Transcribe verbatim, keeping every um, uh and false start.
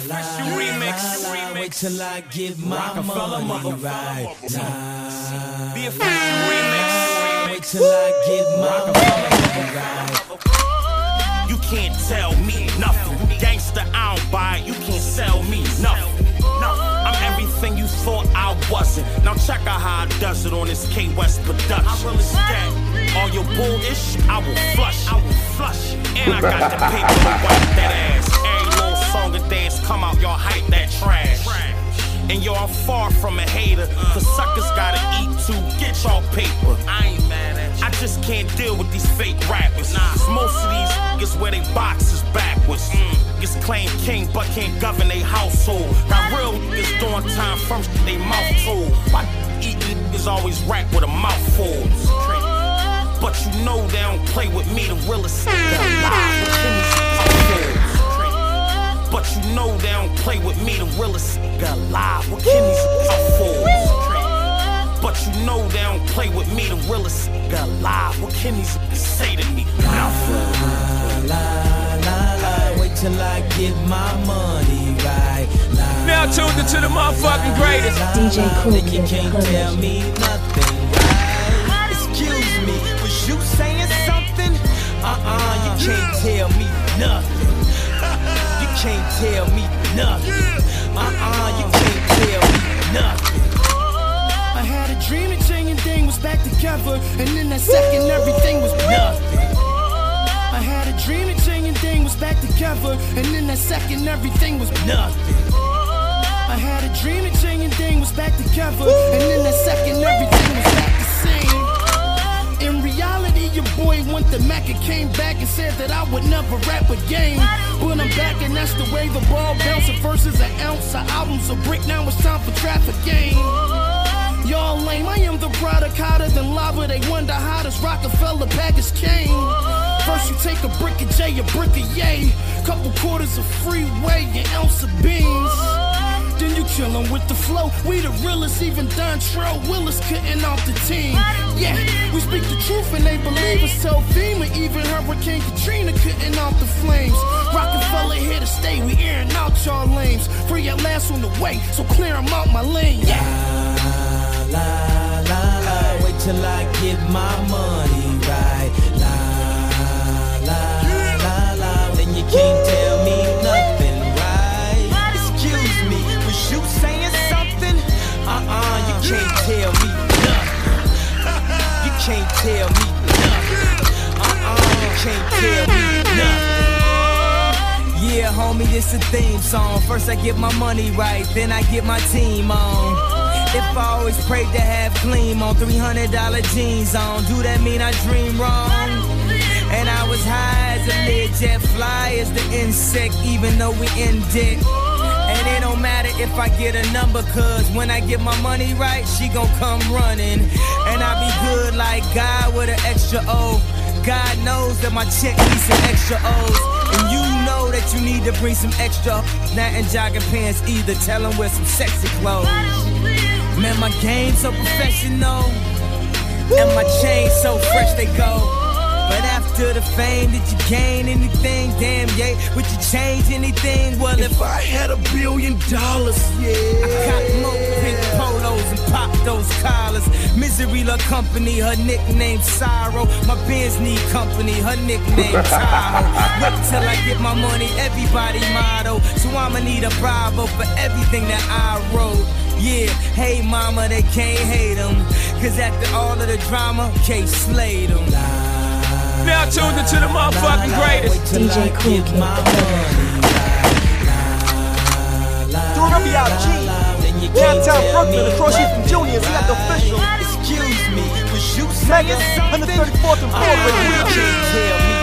official remix. Wait till I get my money right. Nah. The official remix. Wait till I get my money right. You can't tell me nothing. Gangsta, I don't buy it. You can't sell me nothing. I'm everything you thought I wasn't. Now check out how I does it on this K West production. I really stand. All your bullish, I will flush. I will flush. And I got the paper to wipe that ass. Every little song and dance come out, y'all hype that trash. And yo, I'm far from a hater, cause suckers gotta eat too. Get y'all paper. I ain't mad at you. I just can't deal with these fake rappers. Nah. Cause most of these niggas wear they boxes backwards. Mm. Niggas claim king but can't govern they household. Got real niggas doing time from shit they mouth tool. Why eating niggas always rap with a mouthful? But you know they don't play with me, the realest nigga alive. But you know they don't play with me, the realest nigga alive. What can these afford? But you know they don't play with me, the realest nigga alive. What can these say to me? La, la, la, la, wait till I get my money right. La, now tuned into the motherfucking greatest. D J Cool, then you can't tell me nothing right. Excuse me, was you saying something? Uh-uh, you can't tell me nothing. You can't tell me nothing. Uh-uh, you can't tell me nothing. I had a dream that Jay and Dane was back together, and in that second everything was nothing. I had a dream that Jay and Dane was back together, and in that second everything was nothing. I had a dream that Jay and Dane was back together, and in that second everything was back the same. In reality, your boy went to Mac and came back and said that I would never rap again. But I'm back and that's the way the ball bouncing. Versus an ounce, of albums a brick. Now it's time for traffic game. Y'all lame, I am the product hotter than lava. They wonder how does Rockefeller package came. First you take a brick of J, a brick of yay. Couple quarters of freeway, an ounce of beans. Then you killin' with the flow. We the realest, even Dontrell Willis couldn't off the team. Yeah, we speak the truth and they believe us. Tell FEMA, even Hurricane Katrina couldn't off the flames. Rockefeller here to stay, we airing out y'all lames. Free at last on the way, so clear them out my lane. Yeah. La, la, la, la, wait till I get my money right. La, la, la, la, then you can't tell me nothing right. Excuse me, was you saying something? Uh-uh, you can't tell me nothing. You can't tell me nothing. Uh-uh, you can't tell me nothing. Yeah, homie, this a theme song. First I get my money right, then I get my team on. If I always prayed to have gleam on, three hundred dollar jeans on, do that mean I dream wrong? And I was high as a mid-jet, fly as the insect, even though we in debt. And it don't matter if I get a number, cause when I get my money right, she gon' come running. And I be good like God with an extra O. God knows that my check needs some extra O's. And you know that you need to bring some extra, not in jogging pants either, tell them wear some sexy clothes. Man, my game so professional, and my chain so fresh they go. But after the fame, did you gain anything? Damn, yeah, would you change anything? Well, if, if I had a billion dollars, yeah, I cop more pink polos and pop those collars. Misery love company, her nickname Sorrow. My Benz need company, her nickname Tahoe. Wait till I get my money, everybody motto. So I'ma need a Bravo for everything that I wrote. Yeah, hey mama, they can't hate them, cause after all of the drama, K slayed them. Now tuned into the motherfucking greatest. D J Cool, Doing up y'all G. Downtown Brooklyn, across here from Juniors, we got the official. Excuse me, was you Megan, one thirty-fourth and Broadway. You can't tell me